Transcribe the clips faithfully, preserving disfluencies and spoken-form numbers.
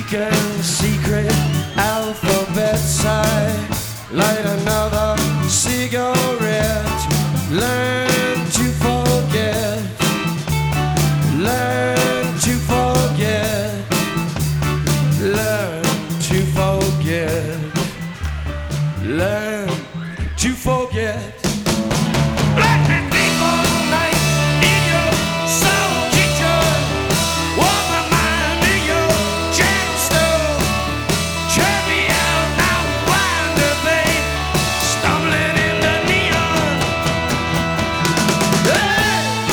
speaking secret alphabets. I light another cigarette. Learn to forget. Learn to forget. Learn to forget. Learn to forget. Let me sleep all night in your soul kitchen. Warm my mind in your gemstone. Turn me out now, wander, babe. Stumbling in the neon. Hey!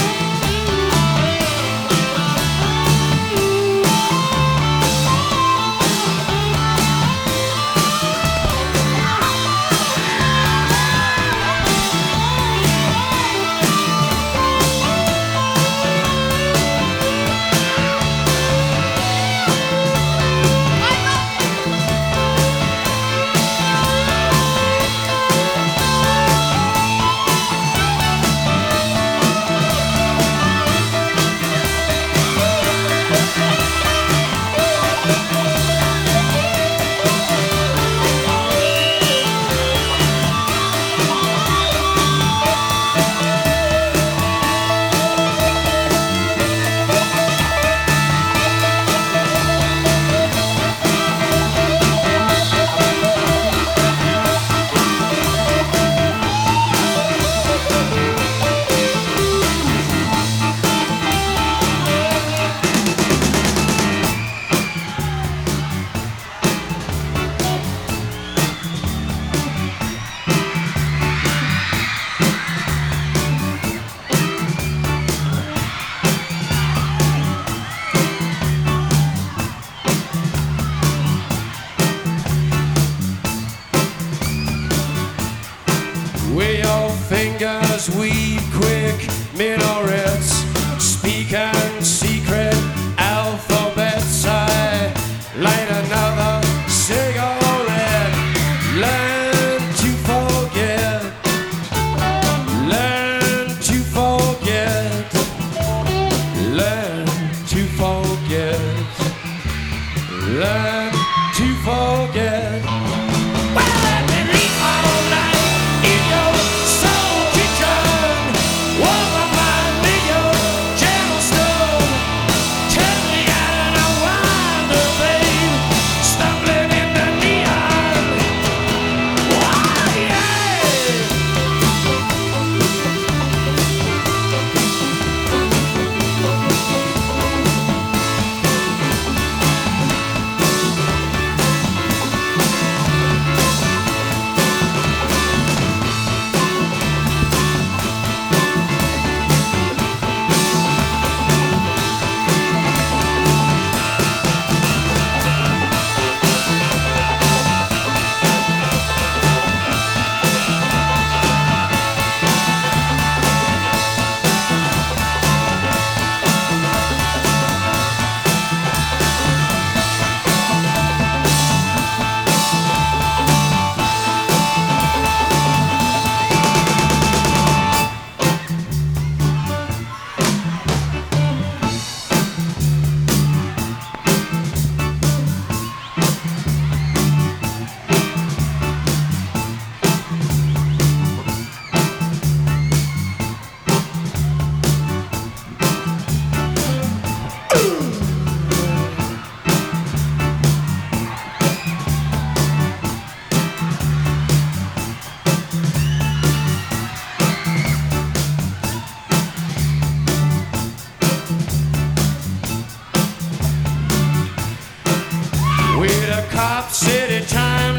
With your fingers weave quick minarets, speaking secret alphabets. I light another cigarette. Learn to forget. Learn to forget. Learn to forget. Learn to forget. Well, let me leave all night in your soul kitchen. Warm my mind in your gemstone. Tell me how I wander, babe. Stumbling in the neon. Why, yeah. With a cop city time